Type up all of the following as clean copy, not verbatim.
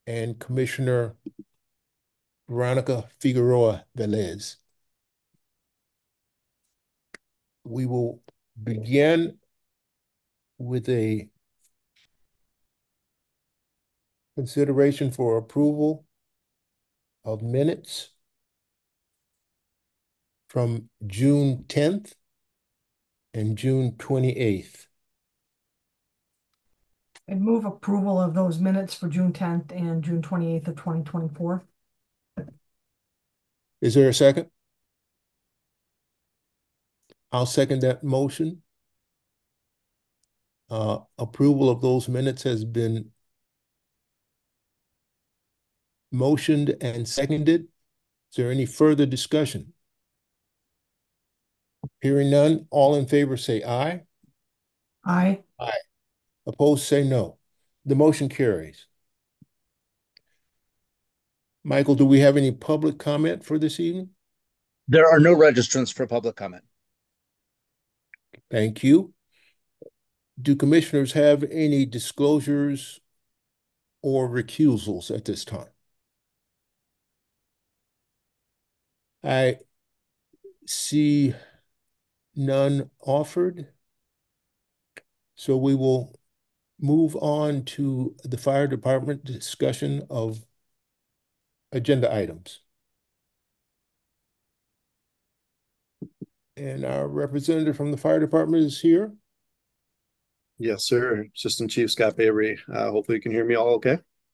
and Commissioner Veronica Figueroa Velez. We will begin with a consideration for approval of minutes from June 10th and June 28th. And move approval of those minutes for June 10th and June 28th of 2024. Is there a second? I'll second that motion. Approval of those minutes has been motioned and seconded. Is there any further discussion? Hearing none, all in favor say aye. Aye. Aye. Opposed say no. The motion carries. Michael, do we have any public comment for this evening? There are no registrants for public comment. Thank you. Do commissioners have any disclosures or recusals at this time? I see none offered. So we will move on to the fire department discussion of agenda items. And our representative from the fire department is here. Yes, sir. Assistant Chief Scott Bavery. Hopefully you can hear me all okay.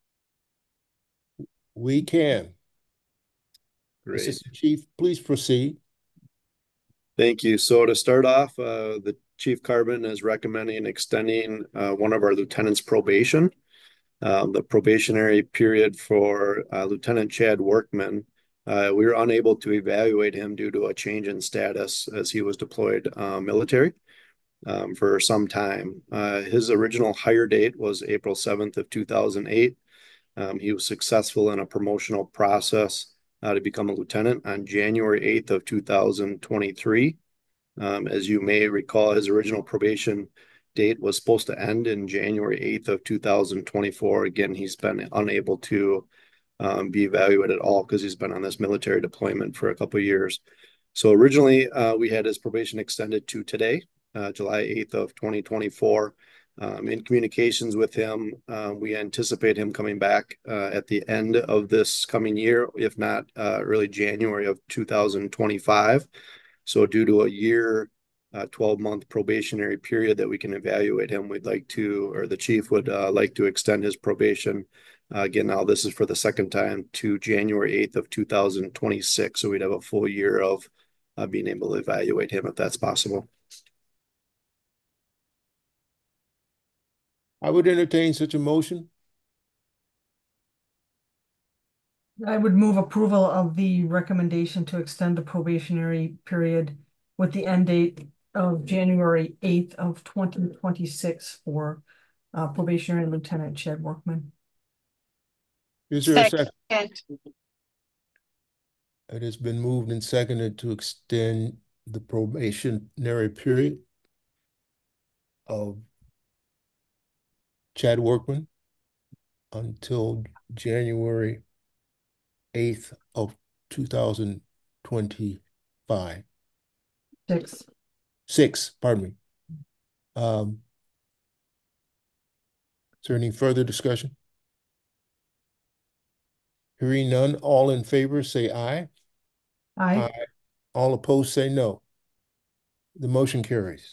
We can. Great. Assistant Chief, please proceed. Thank you. So to start off, the Chief Carbon is recommending extending one of our lieutenants' probation. The probationary period for Lieutenant Chad Workman. We were unable to evaluate him due to a change in status as he was deployed military for some time. His original hire date was April 7th of 2008. He was successful in a promotional process to become a lieutenant on January 8th of 2023. As you may recall, his original probation date was supposed to end in January 8th of 2024. Again, he's been unable to be evaluated at all because he's been on this military deployment for a couple of years. So originally, we had his probation extended to today, July 8th of 2024. In communications with him, we anticipate him coming back at the end of this coming year, if not early January of 2025. So due to a year, 12-month probationary period that we can evaluate him, we'd like to, or the chief would like to extend his probation. Again, now this is for the second time to January 8th of 2026. So we'd have a full year of being able to evaluate him if that's possible. I would entertain such a motion. I would move approval of the recommendation to extend the probationary period with the end date of January 8th of 2026 for probationary Lieutenant Chad Workman. Is there a second? Second. It has been moved and seconded to extend the probationary period of Chad Workman until January 8th of 2025. Six, pardon me. Is there any further discussion? Hearing none, all in favor say aye. Aye. Aye. All opposed say no. The motion carries.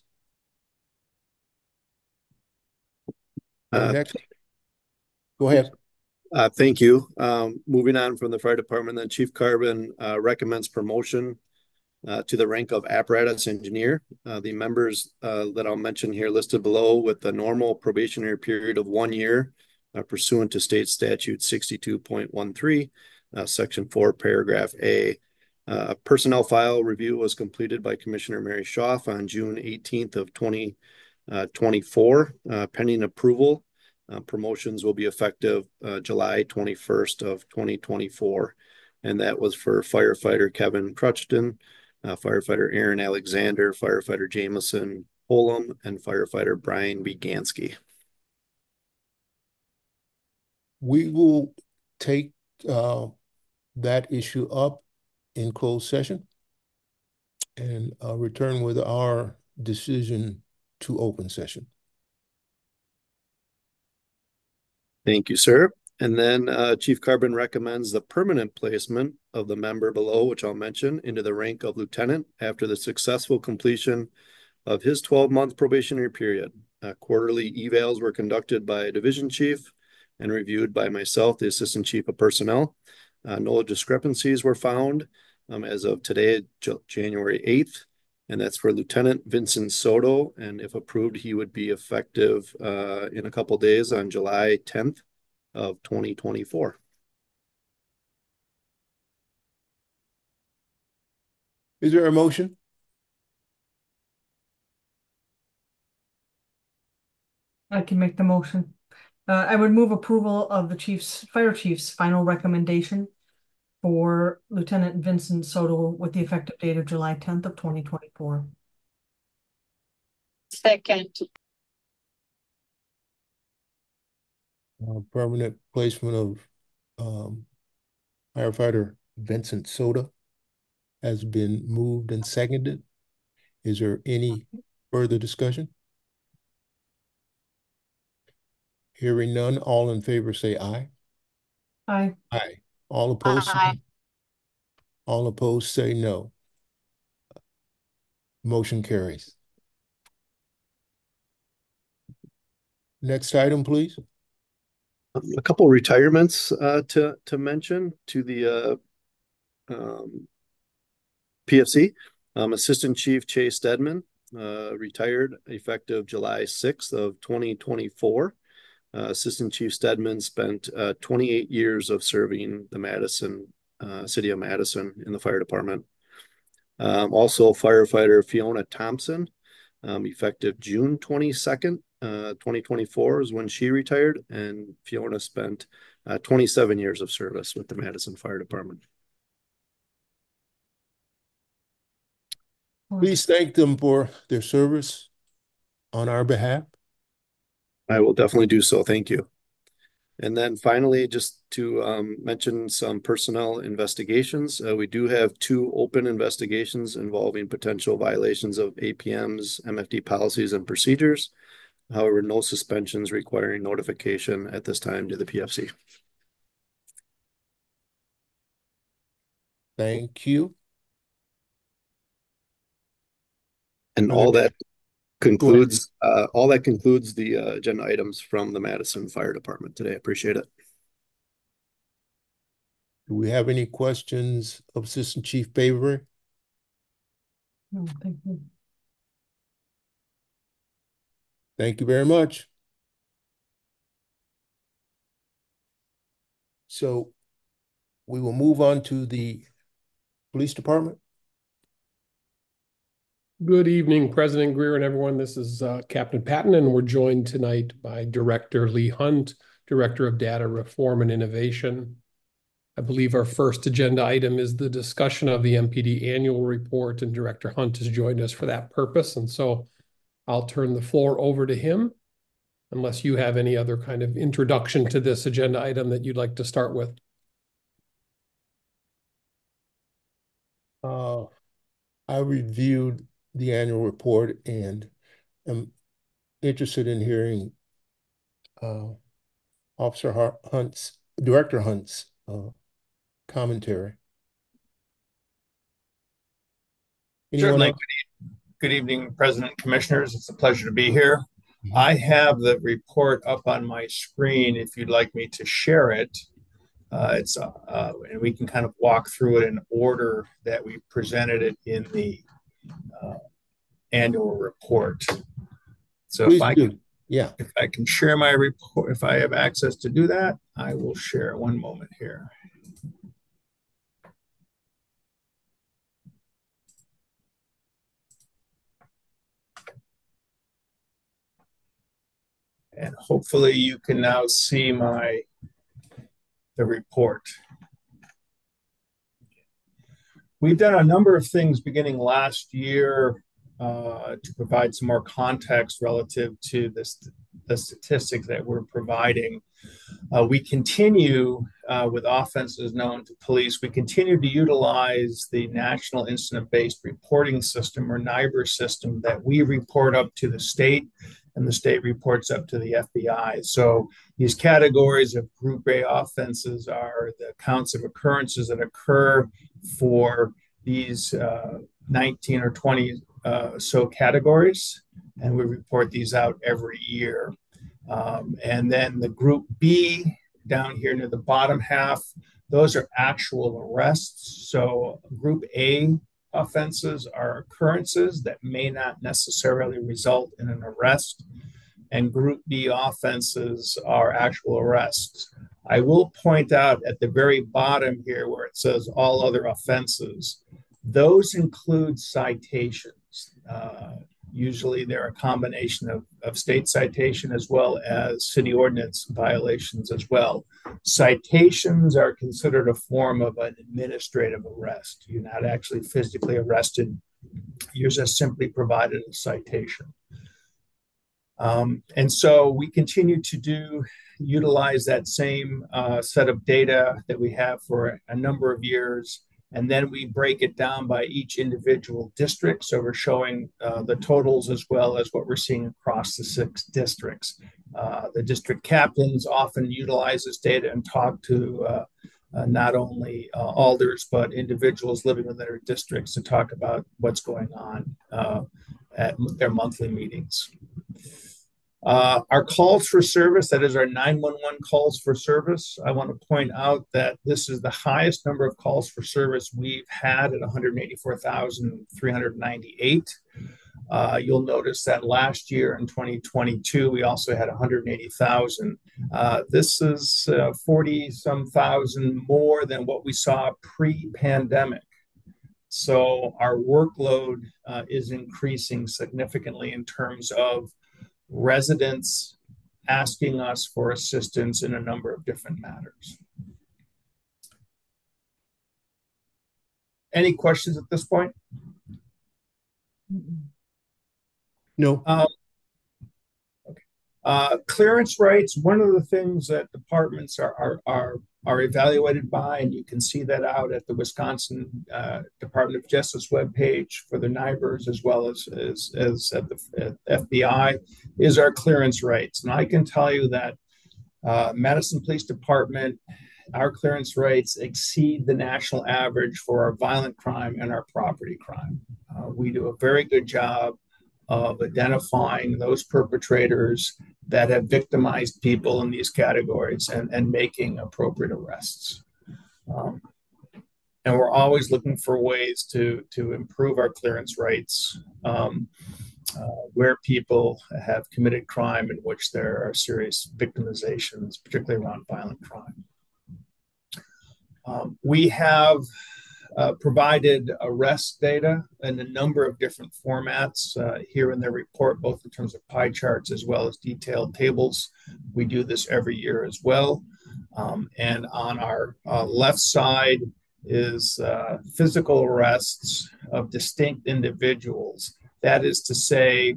Next, go ahead. Thank you. Moving on from the fire department, then Chief Carbon recommends promotion to the rank of apparatus engineer. The members that I'll mention here listed below with the normal probationary period of 1 year pursuant to state statute 62.13, section 4, paragraph A. A personnel file review was completed by Commissioner Mary Schaaf on June 18th of 2024. Pending approval, promotions will be effective July 21st of 2024. And that was for firefighter Kevin Crutchton, firefighter Aaron Alexander, firefighter Jameson Holum, and firefighter Brian Begansky. We will take that issue up in closed session and return with our decision to open session. Thank you, sir. And then Chief Carbon recommends the permanent placement of the member below, which I'll mention, into the rank of lieutenant after the successful completion of his 12-month probationary period. Quarterly evals were conducted by a division chief and reviewed by myself, the assistant chief of personnel. No discrepancies were found as of today, January 8th, and that's for Lieutenant Vincent Soto. And if approved, he would be effective in a couple days on July 10th of 2024. Is there a motion? I can make the motion. I would move approval of the fire chief's final recommendation for Lieutenant Vincent Soto with the effective date of July 10th of 2024. Second. Permanent placement of firefighter Vincent Soto has been moved and seconded. Is there any further discussion? Hearing none, all in favor say aye. Aye. Aye. All opposed? Aye. All opposed say no. Motion carries. Next item, please. A couple retirements to mention to the PFC. Assistant Chief Chase Stedman retired effective July 6th of 2024. Assistant Chief Stedman spent 28 years of serving the city of Madison in the fire department. Also, firefighter Fiona Thompson, effective June 22nd, 2024 is when she retired, and Fiona spent 27 years of service with the Madison Fire Department. Please thank them for their service on our behalf. I will definitely do so. Thank you. And then finally, just to mention some personnel investigations. We do have 2 open investigations involving potential violations of APM's MFD policies and procedures. However, no suspensions requiring notification at this time to the PFC. Thank you. And all that concludes the agenda items from the Madison Fire Department today. I appreciate it. Do we have any questions of Assistant Chief Bavery? No, thank you. Thank you very much. So we will move on to the police department. Good evening, President Greer and everyone. This is Captain Patton, and we're joined tonight by Director Lee Hunt, Director of Data Reform and Innovation. I believe our first agenda item is the discussion of the MPD annual report, and Director Hunt has joined us for that purpose. And so I'll turn the floor over to him, unless you have any other kind of introduction to this agenda item that you'd like to start with. I reviewed the annual report and am interested in hearing Director Hunt's commentary. Certainly. Good evening, President, Commissioners. It's a pleasure to be here. I have the report up on my screen if you'd like me to share it. And we can kind of walk through it in order that we presented it in the annual report. So Please if I do. can, Yeah. if I can share my report, if I have access to do that, I will share it. One moment here. And hopefully you can now see the report. We've done a number of things beginning last year to provide some more context relative to this the statistics that we're providing. We continue with offenses known to police. We continue to utilize the National Incident-Based Reporting System, or NIBR system, that we report up to the state, and the state reports up to the FBI. So these categories of Group A offenses are the counts of occurrences that occur for these 19 or 20 so categories, and we report these out every year. And then the Group B down here near the bottom half, those are actual arrests. So Group A offenses are occurrences that may not necessarily result in an arrest, and Group B offenses are actual arrests. I will point out at the very bottom here where it says all other offenses, those include citations. Usually they're a combination of state citation as well as city ordinance violations as well. Citations are considered a form of an administrative arrest. You're not actually physically arrested. You're just simply provided a citation. And so we continue to utilize that same set of data that we have for a number of years. And then we break it down by each individual district. So we're showing the totals as well as what we're seeing across the 6 districts. The district captains often utilize this data and talk to not only alders, but individuals living within their districts to talk about what's going on at their monthly meetings. Our calls for service, that is our 911 calls for service. I want to point out that this is the highest number of calls for service we've had at 184,398. You'll notice that last year in 2022, we also had 180,000. This is 40-some thousand more than what we saw pre-pandemic. So our workload is increasing significantly in terms of residents asking us for assistance in a number of different matters. Any questions at this point? No. Clearance rates, one of the things that departments are evaluated by, and you can see that out at the Wisconsin Department of Justice webpage for the NIBRs as well as at the FBI, is our clearance rates. And I can tell you that Madison Police Department, our clearance rates exceed the national average for our violent crime and our property crime. We do a very good job of identifying those perpetrators that have victimized people in these categories and making appropriate arrests. And we're always looking for ways to improve our clearance rates where people have committed crime in which there are serious victimizations, particularly around violent crime. We have provided arrest data in a number of different formats here in the report, both in terms of pie charts as well as detailed tables. We do this every year as well. And on our left side is physical arrests of distinct individuals. That is to say,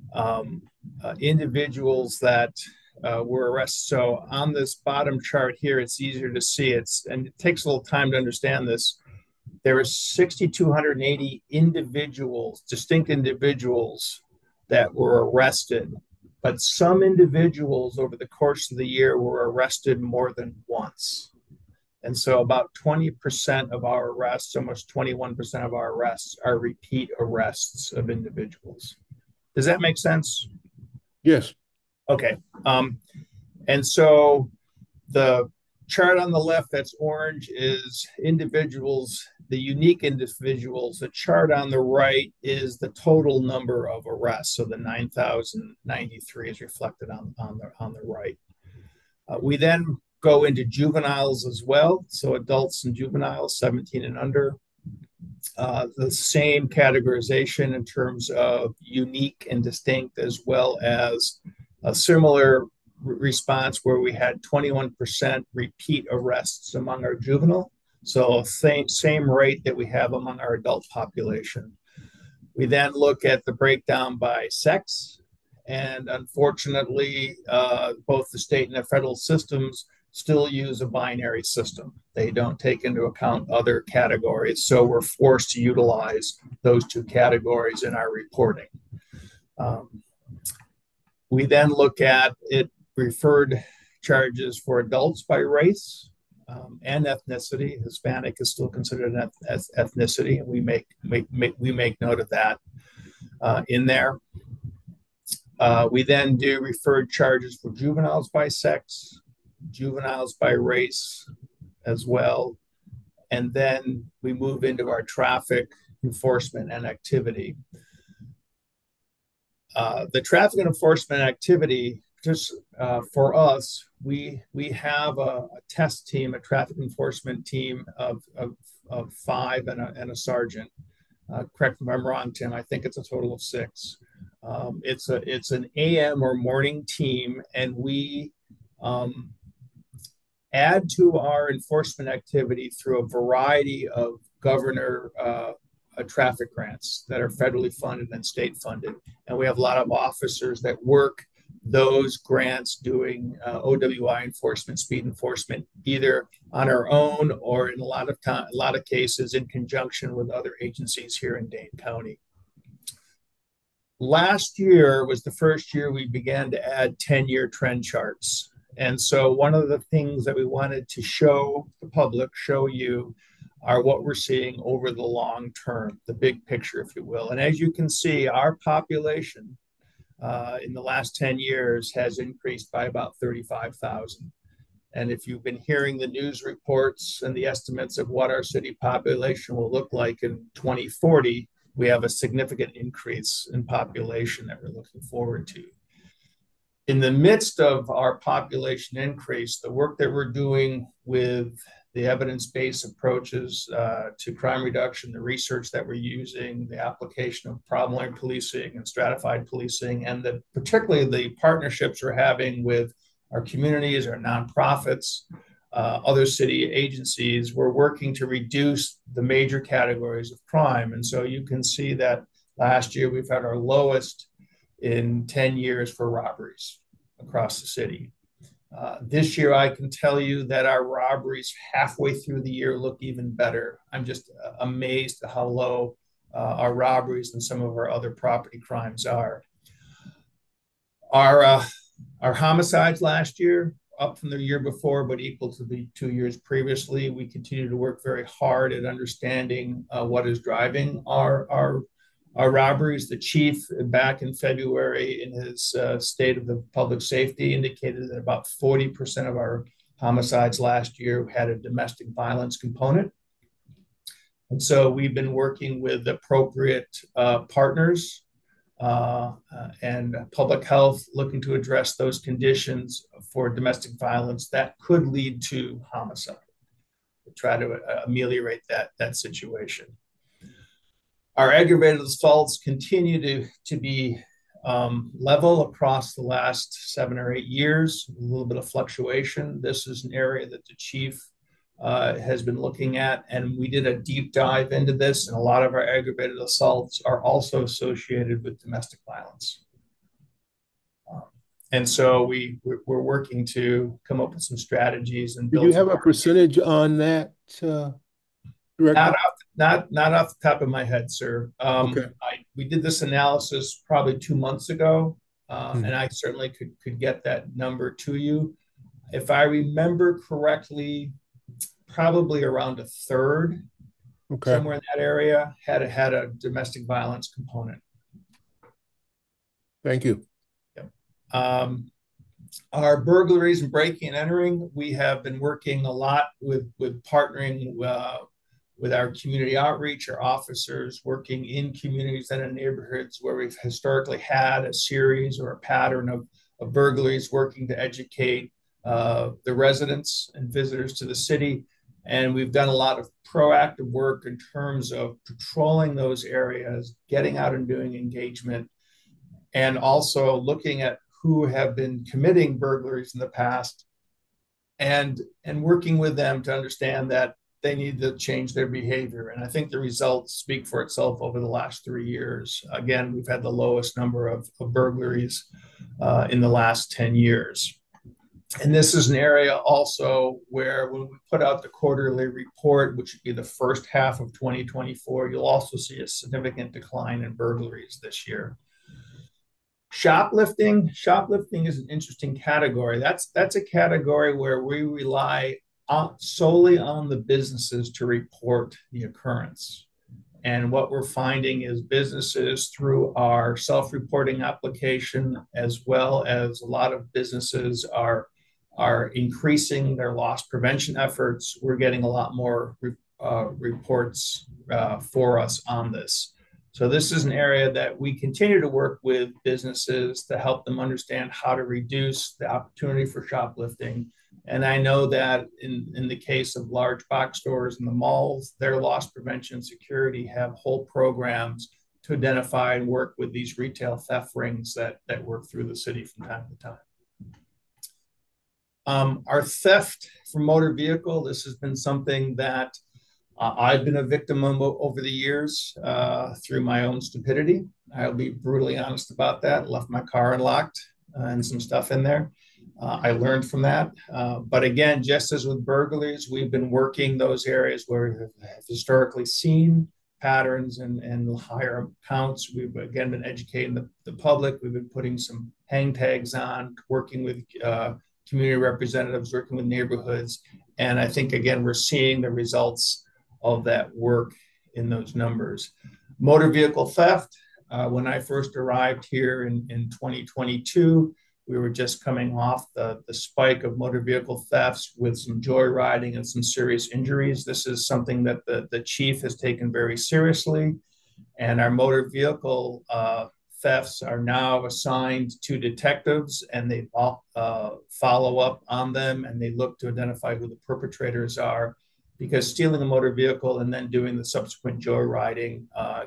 individuals that were arrested. So on this bottom chart here, it's easier to see. And it takes a little time to understand this. There are 6,280 individuals, distinct individuals that were arrested, but some individuals over the course of the year were arrested more than once. And so about 20% of our arrests, almost 21% of our arrests are repeat arrests of individuals. Does that make sense? Yes. Okay. And so the chart on the left that's orange is individuals, the unique individuals. The chart on the right is the total number of arrests. So the 9,093 is reflected on the right. We then go into juveniles as well. So adults and juveniles, 17 and under. The same categorization in terms of unique and distinct, as well as a similar response where we had 21% repeat arrests among our juvenile. So same rate that we have among our adult population. We then look at the breakdown by sex, And unfortunately, both the state and the federal systems still use a binary system. They don't take into account other categories. So we're forced to utilize those two categories in our reporting. We then look at it referred charges for adults by race and ethnicity. Hispanic is still considered an ethnicity, and we make note of that in there. We then do referred charges for juveniles by sex, juveniles by race as well. And then we move into our traffic enforcement and activity. The traffic enforcement activity, just for us, we have a test team, a traffic enforcement team of 5 and a sergeant. Correct me if I'm wrong, Tim. I think it's a total of 6. It's an AM or morning team, and we add to our enforcement activity through a variety of governor traffic grants that are federally funded and state funded. And we have a lot of officers that work those grants doing OWI enforcement, speed enforcement, either on our own or in a lot of cases in conjunction with other agencies here in Dane County. Last year was the first year we began to add 10-year trend charts. And so one of the things that we wanted to show the public, show you, are what we're seeing over the long term, the big picture, if you will. And as you can see, our population in the last 10 years has increased by about 35,000. And if you've been hearing the news reports and the estimates of what our city population will look like in 2040, we have a significant increase in population that we're looking forward to. In the midst of our population increase, the work that we're doing with the evidence-based approaches to crime reduction, the research that we're using, the application of problem policing and stratified policing, and particularly the partnerships we're having with our communities, our nonprofits, other city agencies, we're working to reduce the major categories of crime. And so you can see that last year we've had our lowest in 10 years for robberies across the city. This year, I can tell you that our robberies halfway through the year look even better. I'm just amazed at how low our robberies and some of our other property crimes are. Our homicides last year, up from the year before, but equal to the 2 years previously. We continue to work very hard at understanding what is driving our robberies. The chief, back in February, in his State of the Public Safety, indicated that about 40% of our homicides last year had a domestic violence component. And so we've been working with appropriate partners and public health, looking to address those conditions for domestic violence that could lead to homicide, to try to ameliorate that situation. Our aggravated assaults continue to be level across the last 7 or 8 years, a little bit of fluctuation. This is an area that the chief has been looking at, and we did a deep dive into this, and a lot of our aggravated assaults are also associated with domestic violence. And so we're working to come up with some strategies and build. Do you have a percentage on that, Director? Not off the top of my head, sir. Okay. We did this analysis probably 2 months ago, and I certainly could get that number to you. If I remember correctly, probably around a third, somewhere in that area, had a domestic violence component. Thank you. Yep. Our burglaries and breaking and entering, we have been working a lot with partnering with our community outreach, our officers working in communities and in neighborhoods where we've historically had a series or a pattern of burglaries, working to educate the residents and visitors to the city. And we've done a lot of proactive work in terms of patrolling those areas, getting out and doing engagement, and also looking at who have been committing burglaries in the past and working with them to understand that they need to change their behavior. And I think the results speak for itself over the last 3 years. Again, we've had the lowest number of burglaries in the last 10 years. And this is an area also where when we put out the quarterly report, which would be the first half of 2024, you'll also see a significant decline in burglaries this year. Shoplifting is an interesting category. That's a category where we rely solely on the businesses to report the occurrence. And what we're finding is businesses through our self-reporting application, as well as a lot of businesses are increasing their loss prevention efforts. We're getting a lot more reports for us on this. So this is an area that we continue to work with businesses to help them understand how to reduce the opportunity for shoplifting. And I know that in the case of large box stores and the malls, their loss prevention and security have whole programs to identify and work with these retail theft rings that work through the city from time to time. Our theft from motor vehicle, this has been something that I've been a victim of over the years through my own stupidity. I'll be brutally honest about that. Left my car unlocked and some stuff in there. I learned from that. But again, just as with burglaries, we've been working those areas where we have historically seen patterns and higher counts. We've again been educating the public. We've been putting some hang tags on, working with community representatives, working with neighborhoods. And I think, again, we're seeing the results of that work in those numbers. Motor vehicle theft, when I first arrived here in 2022, we were just coming off the spike of motor vehicle thefts with some joyriding and some serious injuries. This is something that the chief has taken very seriously. And our motor vehicle thefts are now assigned to detectives, and they follow up on them, and they look to identify who the perpetrators are. Because stealing a motor vehicle and then doing the subsequent joyriding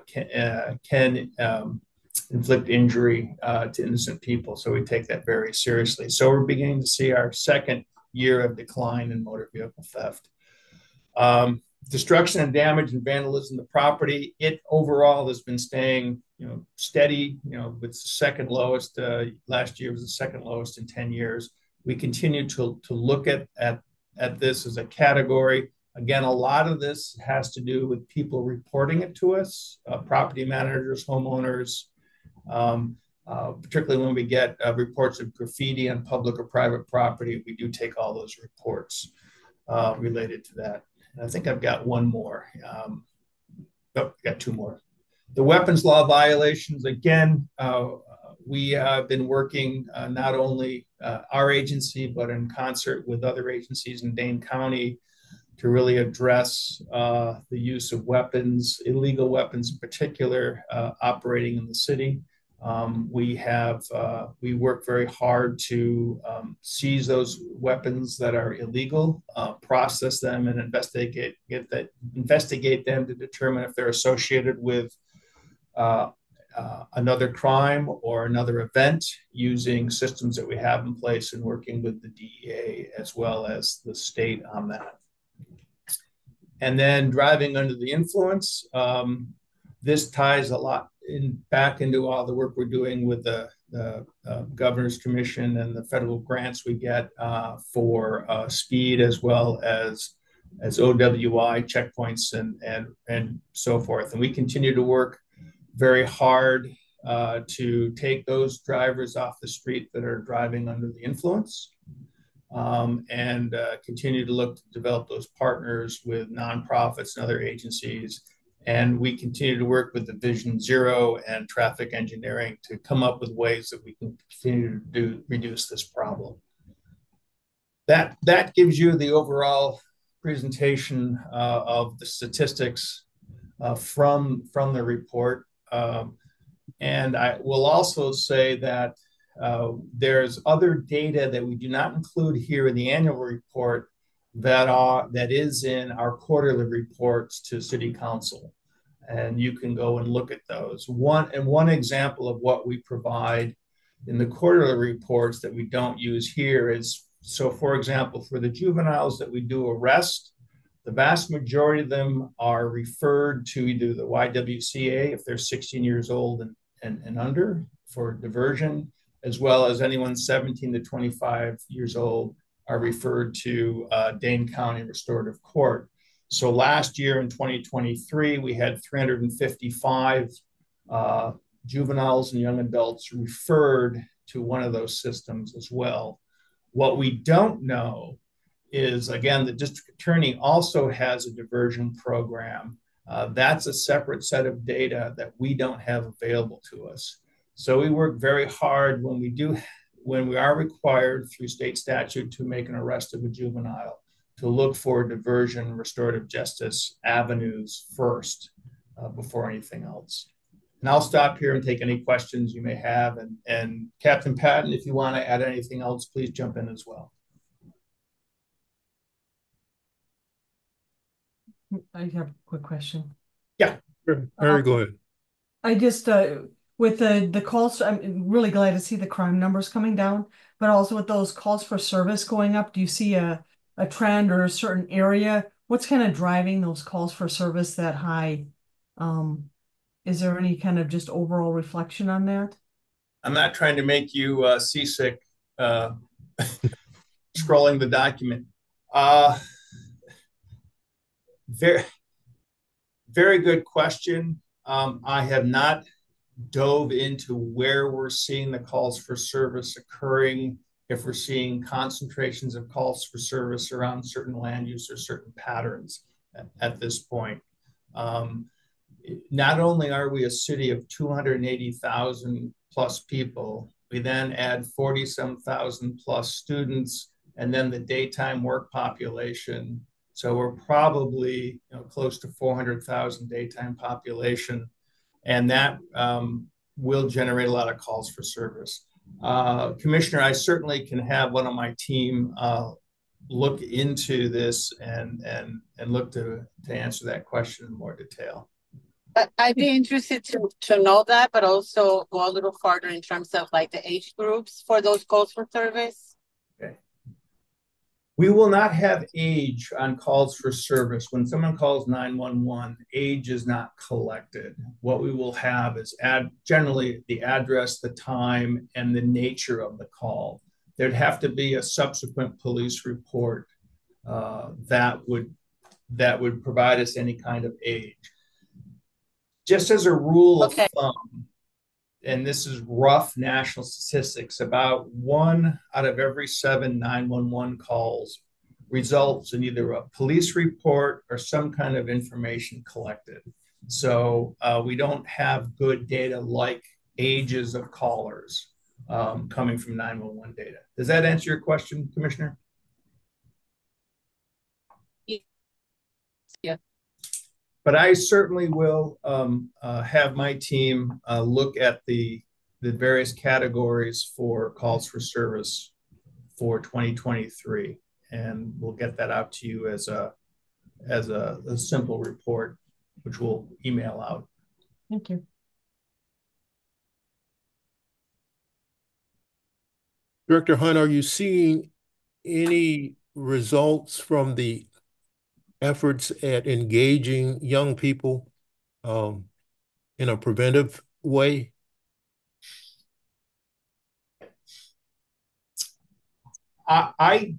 can inflict injury to innocent people. So we take that very seriously. So we're beginning to see our second year of decline in motor vehicle theft. Destruction and damage and vandalism of the property, it overall has been staying steady. It's the second lowest. Last year was the second lowest in 10 years. We continue to look at this as a category. Again, a lot of this has to do with people reporting it to us, property managers, homeowners, particularly when we get reports of graffiti on public or private property. We do take all those reports related to that. And I think I've got one more. I've got two more. The weapons law violations, again, we have been working not only our agency, but in concert with other agencies in Dane County to really address the use of weapons, illegal weapons in particular, operating in the city. We work very hard to seize those weapons that are illegal, process them, and investigate them to determine if they're associated with another crime or another event, using systems that we have in place and working with the DEA as well as the state on that. And then driving under the influence. This ties a lot back into all the work we're doing with the Governor's Commission and the federal grants we get for speed, as well as OWI checkpoints and so forth. And we continue to work very hard to take those drivers off the street that are driving under the influence. And continue to look to develop those partners with nonprofits and other agencies. And we continue to work with the Vision Zero and traffic engineering to come up with ways that we can continue to reduce this problem. That gives you the overall presentation of the statistics from the report. And I will also say that there's other data that we do not include here in the annual report that is in our quarterly reports to City Council, and you can go and look at those. One example of what we provide in the quarterly reports that we don't use here is, so for example, for the juveniles that we do arrest, The vast majority of them are referred to either the YWCA if they're 16 years old and under for diversion, as well as anyone 17 to 25 years old are referred to Dane County Restorative Court. So last year in 2023, we had 355 juveniles and young adults referred to one of those systems as well. What we don't know is, again, the district attorney also has a diversion program. That's a separate set of data that we don't have available to us. So we work very hard when we are required through state statute to make an arrest of a juvenile, to look for diversion, restorative justice avenues first before anything else. And I'll stop here and take any questions you may have. And Captain Patton, if you want to add anything else, please jump in as well. I have a quick question. Yeah. Sure. Mary, go ahead. I just, with the calls, I'm really glad to see the crime numbers coming down, but also with those calls for service going up, do you see a trend or a certain area? What's kind of driving those calls for service that high? Is there any kind of just overall reflection on that? I'm not trying to make you seasick scrolling the document. Very, very good question. I have not dove into where we're seeing the calls for service occurring, if we're seeing concentrations of calls for service around certain land use or certain patterns at this point. Not only are we a city of 280,000 plus people, we then add 40-some thousand plus students, and then the daytime work population. So we're probably close to 400,000 daytime population, and that will generate a lot of calls for service. Commissioner, I certainly can have one of my team look into this and look to answer that question in more detail. I'd be interested to know that, but also go a little farther in terms of like the age groups for those calls for service. Okay. We will not have age on calls for service. When someone calls 911, age is not collected. What we will have is generally the address, the time, and the nature of the call. There'd have to be a subsequent police report that would provide us any kind of age. Just as a rule of thumb, and this is rough national statistics, about 1 out of every 7 911 calls results in either a police report or some kind of information collected. So we don't have good data like ages of callers coming from 911 data. Does that answer your question, Commissioner? Yeah. But I certainly will have my team look at the various categories for calls for service for 2023, and we'll get that out to you as a simple report, which we'll email out. Thank you. Director Hunt, are you seeing any results from the efforts at engaging young people in a preventive way? I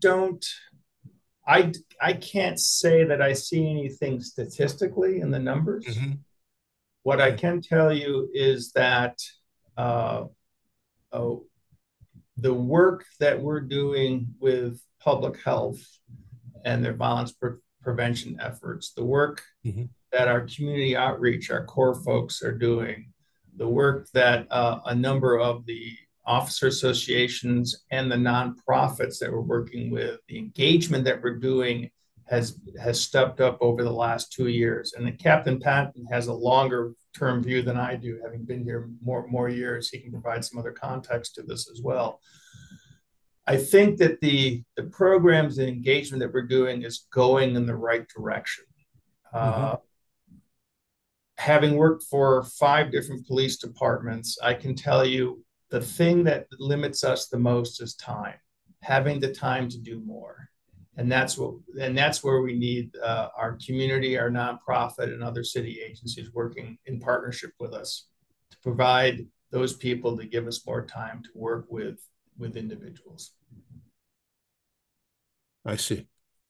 can't say that I see anything statistically in the numbers. Mm-hmm. What I can tell you is that the work that we're doing with public health and their violence prevention efforts, the work mm-hmm. that our community outreach, our core folks are doing, the work that a number of the officer associations and the nonprofits that we're working with, the engagement that we're doing has stepped up over the last 2 years. And the Captain Patton has a longer term view than I do, having been here more years. He can provide some other context to this as well. I think that the programs and engagement that we're doing is going in the right direction. Mm-hmm. Having worked for 5 different police departments, I can tell you the thing that limits us the most is time, having the time to do more. And that's where we need our community, our nonprofit, and other city agencies working in partnership with us to provide those people to give us more time to work with individuals. I see.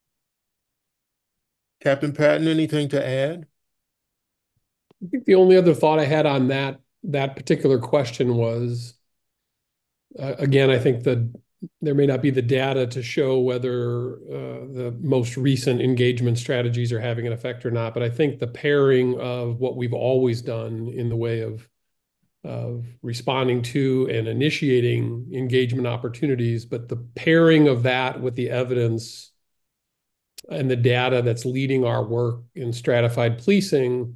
Captain Patton, anything to add? I think the only other thought I had on that particular question was, again, I think that there may not be the data to show whether the most recent engagement strategies are having an effect or not, but I think the pairing of what we've always done in the way of responding to and initiating engagement opportunities, but the pairing of that with the evidence and the data that's leading our work in stratified policing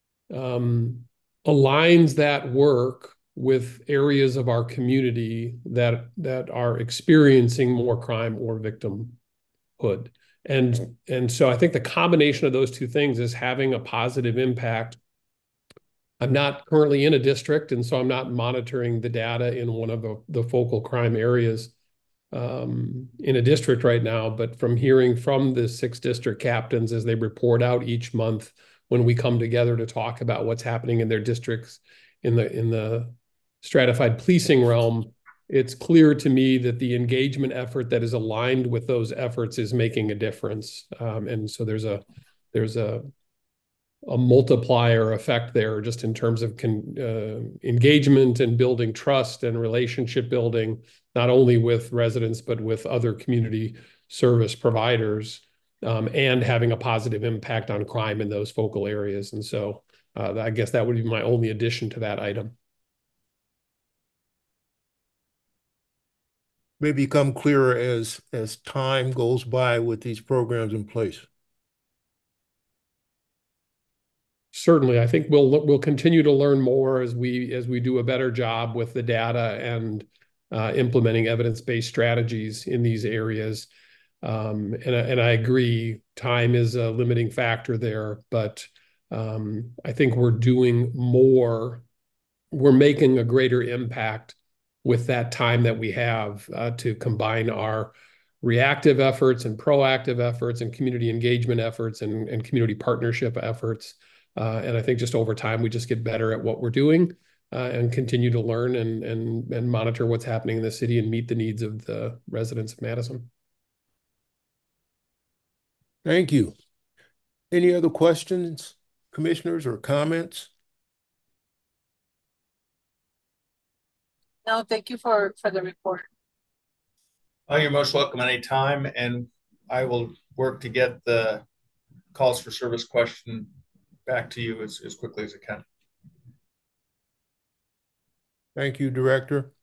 aligns that work with areas of our community that are experiencing more crime or victimhood. And so I think the combination of those two things is having a positive impact. I'm not currently in a district, and so I'm not monitoring the data in one of the focal crime areas in a district right now, but from hearing from the 6 district captains as they report out each month when we come together to talk about what's happening in their districts in the stratified policing realm, it's clear to me that the engagement effort that is aligned with those efforts is making a difference. And so there's a multiplier effect there just in terms of engagement and building trust and relationship building, not only with residents, but with other community service providers, and having a positive impact on crime in those focal areas. And so I guess that would be my only addition to that item. May become clearer as time goes by with these programs in place. Certainly, I think we'll continue to learn more as we do a better job with the data and implementing evidence-based strategies in these areas. And I agree, time is a limiting factor there, but I think we're doing more. We're making a greater impact with that time that we have to combine our reactive efforts and proactive efforts and community engagement efforts and community partnership efforts. And I think just over time, we just get better at what we're doing and continue to learn and monitor what's happening in the city and meet the needs of the residents of Madison. Thank you. Any other questions, commissioners, or comments? No, thank you for the report. Oh, you're most welcome anytime, and I will work to get the calls for service question back to you as quickly as I can. Thank you, Director.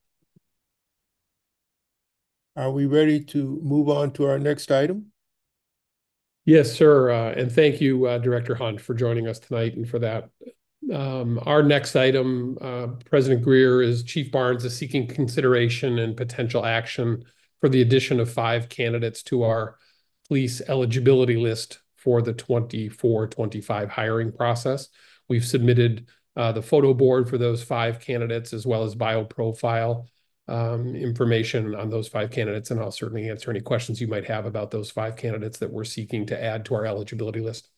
Are we ready to move on to our next item? Yes, sir. And thank you, Director Hunt, for joining us tonight and for that. Our next item, President Greer, is Chief Barnes is seeking consideration and potential action for the addition of 5 candidates to our police eligibility list for the 24-25 hiring process. We've submitted the photo board for those 5 candidates as well as bioprofile information on those 5 candidates, and I'll certainly answer any questions you might have about those 5 candidates that we're seeking to add to our eligibility list.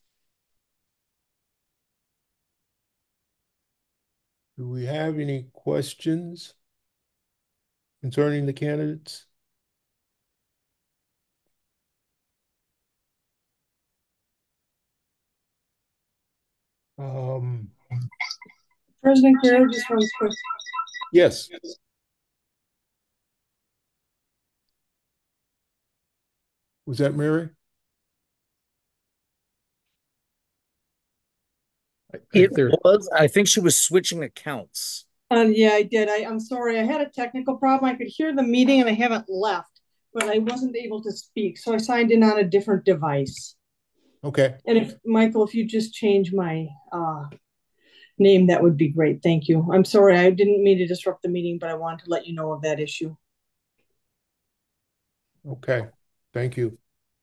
Do we have any questions concerning the candidates? President Greer, just one quick. Yes. Was that Mary? It was. I think she was switching accounts. Yeah, I did. I'm sorry. I had a technical problem. I could hear the meeting and I haven't left, but I wasn't able to speak. So I signed in on a different device. Okay. And if Michael, if you just change my name, that would be great. Thank you. I'm sorry. I didn't mean to disrupt the meeting, but I wanted to let you know of that issue. Okay. Thank you.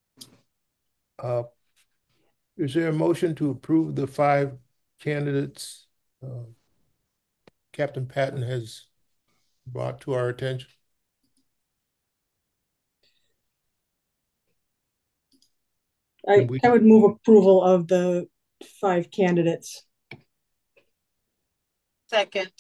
Is there a motion to approve the 5 candidates Captain Patton has brought to our attention? I would move approval of the 5 candidates. Second.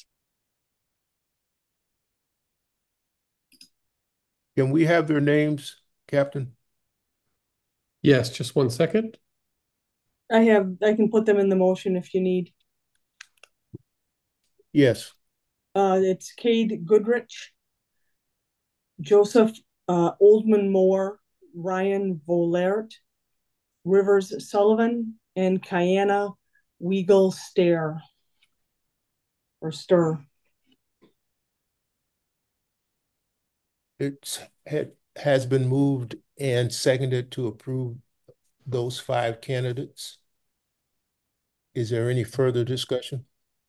Can we have their names, Captain? Yes, just one second. I can put them in the motion if you need. Yes. It's Cade Goodrich, Joseph Oldman Moore, Ryan Volert, Rivers Sullivan, and Kiana Weigel Stair or Stir. It has been moved and seconded to approve those 5 candidates. Is there any further discussion?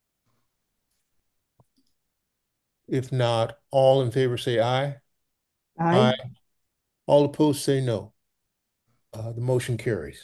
If not, all in favor say aye. Aye. All opposed say no. The motion carries.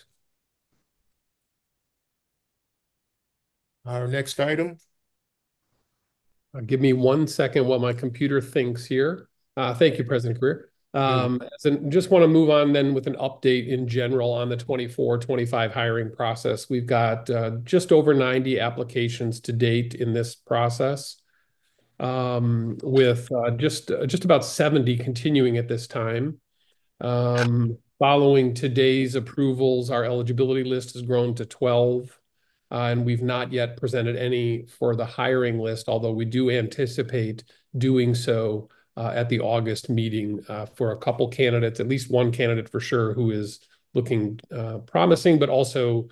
Our next item. Give me 1 second while my computer thinks here. Thank you, President Greer. Just want to move on then with an update in general on the 24-25 hiring process. We've got just over 90 applications to date in this process, with just about 70 continuing at this time. Following today's approvals, our eligibility list has grown to 12. And we've not yet presented any for the hiring list, although we do anticipate doing so at the August meeting for a couple candidates, at least one candidate for sure, who is looking promising, but also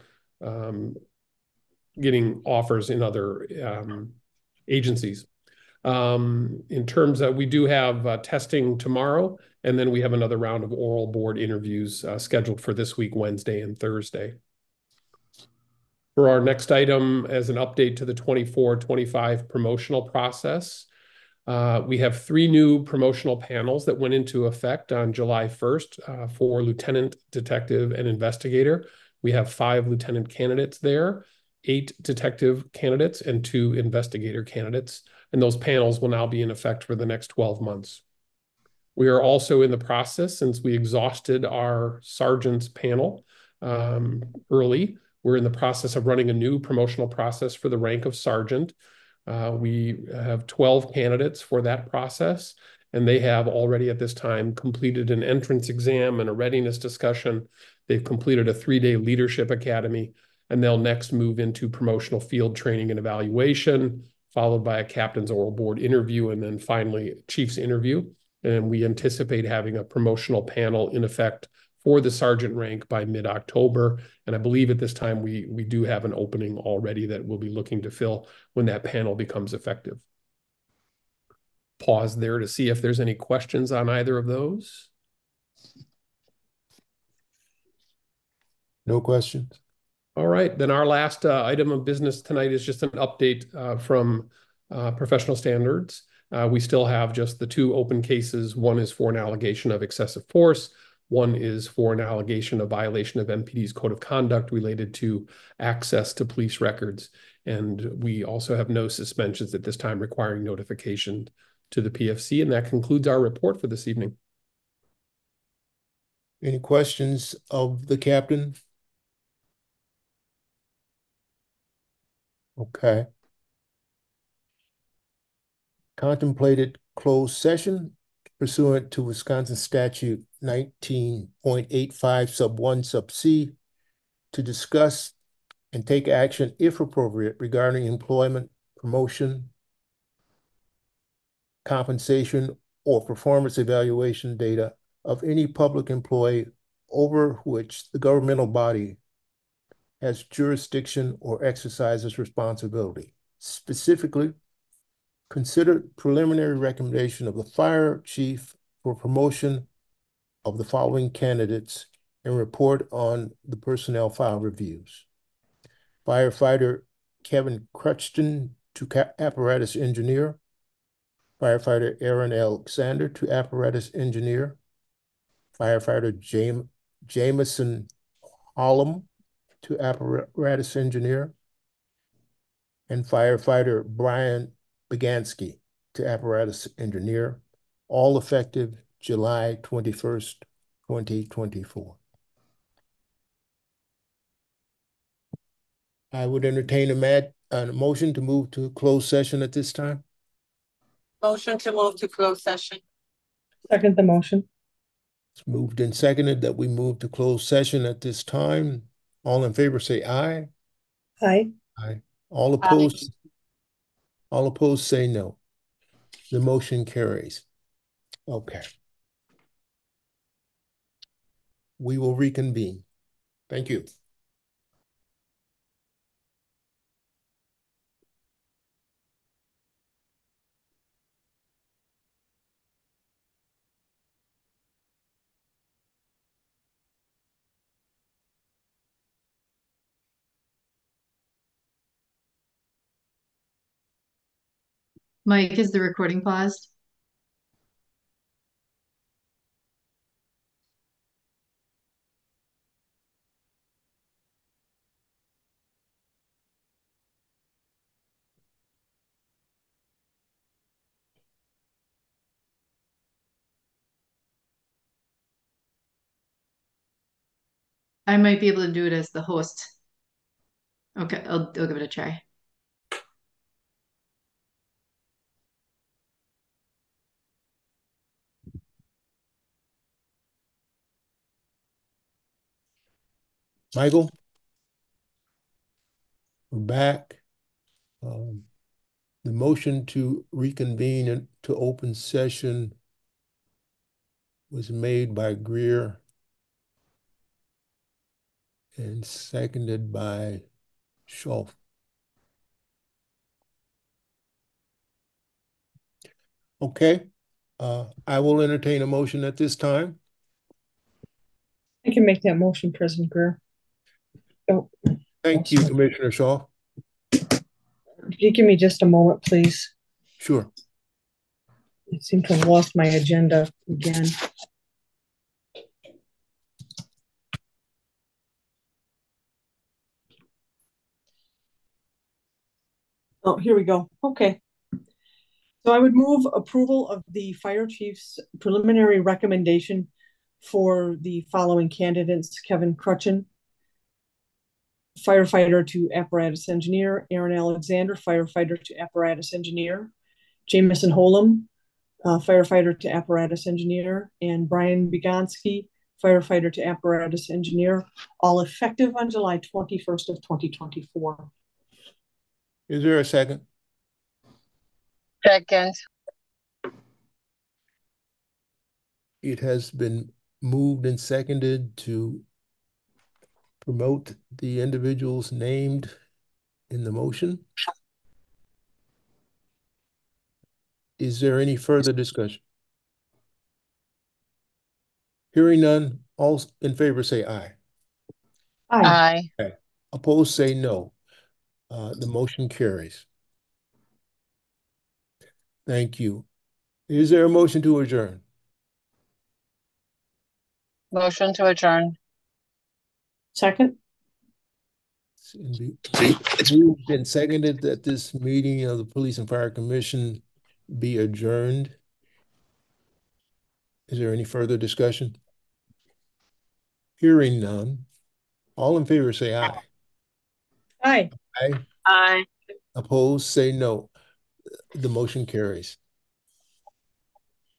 getting offers in other agencies. In terms of, we do have testing tomorrow, and then we have another round of oral board interviews scheduled for this week, Wednesday and Thursday. For our next item, as an update to the 24-25 promotional process, we have 3 new promotional panels that went into effect on July 1st for lieutenant, detective, and investigator. We have 5 lieutenant candidates there, 8 detective candidates, and 2 investigator candidates. And those panels will now be in effect for the next 12 months. We are also in the process, since we exhausted our sergeant's panel early, we're in the process of running a new promotional process for the rank of sergeant. We have 12 candidates for that process, and they have already at this time completed an entrance exam and a readiness discussion. They've completed a 3-day leadership academy, and they'll next move into promotional field training and evaluation, followed by a captain's oral board interview, and then finally chief's interview. And we anticipate having a promotional panel in effect for the sergeant rank by mid-October. And I believe at this time we do have an opening already that we'll be looking to fill when that panel becomes effective. Pause there to see if there's any questions on either of those. No questions. All right, then our last item of business tonight is just an update from professional standards. We still have just the 2 open cases. One is for an allegation of excessive force. One is for an allegation of violation of MPD's code of conduct related to access to police records. And we also have no suspensions at this time requiring notification to the PFC. And that concludes our report for this evening. Any questions of the captain? Okay. Contemplated closed session pursuant to Wisconsin Statute 19.85 sub 1 sub C to discuss and take action, if appropriate, regarding employment, promotion, compensation, or performance evaluation data of any public employee over which the governmental body has jurisdiction or exercises responsibility. Specifically, consider preliminary recommendation of the fire chief for promotion of the following candidates and report on the personnel file reviews. Firefighter Kevin Crutchton to apparatus engineer. Firefighter Aaron Alexander to apparatus engineer. Firefighter Jameson Hollum to apparatus engineer. And firefighter Brian Begansky to apparatus engineer, all effective July 21st, 2024. I would entertain a motion to move to closed session at this time. Motion to move to closed session. Second the motion. It's moved and seconded that we move to closed session at this time. All in favor, say aye. Aye. Aye. All opposed? All opposed, say no. The motion carries. Okay. We will reconvene. Thank you. Mike, is the recording paused? I might be able to do it as the host. Okay, I'll give it a try. Michael? We're back. The motion to reconvene into open session was made by Greer and seconded by Schultz. Okay, I will entertain a motion at this time. I can make that motion, President Greer. Oh, Thank you, Commissioner Shaw. if you give me just a moment, please. Sure. I seem to have lost my agenda again. Oh, here we go. Okay. So I would move approval of the fire chief's preliminary recommendation for the following candidates: Kevin Crutchen, firefighter to apparatus engineer; Aaron Alexander, firefighter to apparatus engineer; Jamison Holum, firefighter to apparatus engineer; and Brian Begonski, firefighter to apparatus engineer, all effective on July 21st of 2024. Is there a second? Second. It has been moved and seconded to promote the individuals named in the motion. Is there any further discussion? Hearing none, all in favor say aye. Aye. Opposed say no. The motion carries. Thank you. Is there a motion to adjourn? Motion to adjourn. Second. It's moved and seconded that this meeting of the Police and Fire Commission be adjourned. Is there any further discussion? Hearing none, all in favor say aye. Aye. Aye. Aye. Opposed say no. The motion carries.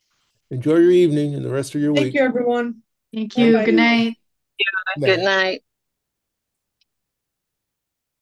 Enjoy your evening and the rest of your week. Thank you, everyone. Thank you. Bye-bye. Good night. Good night.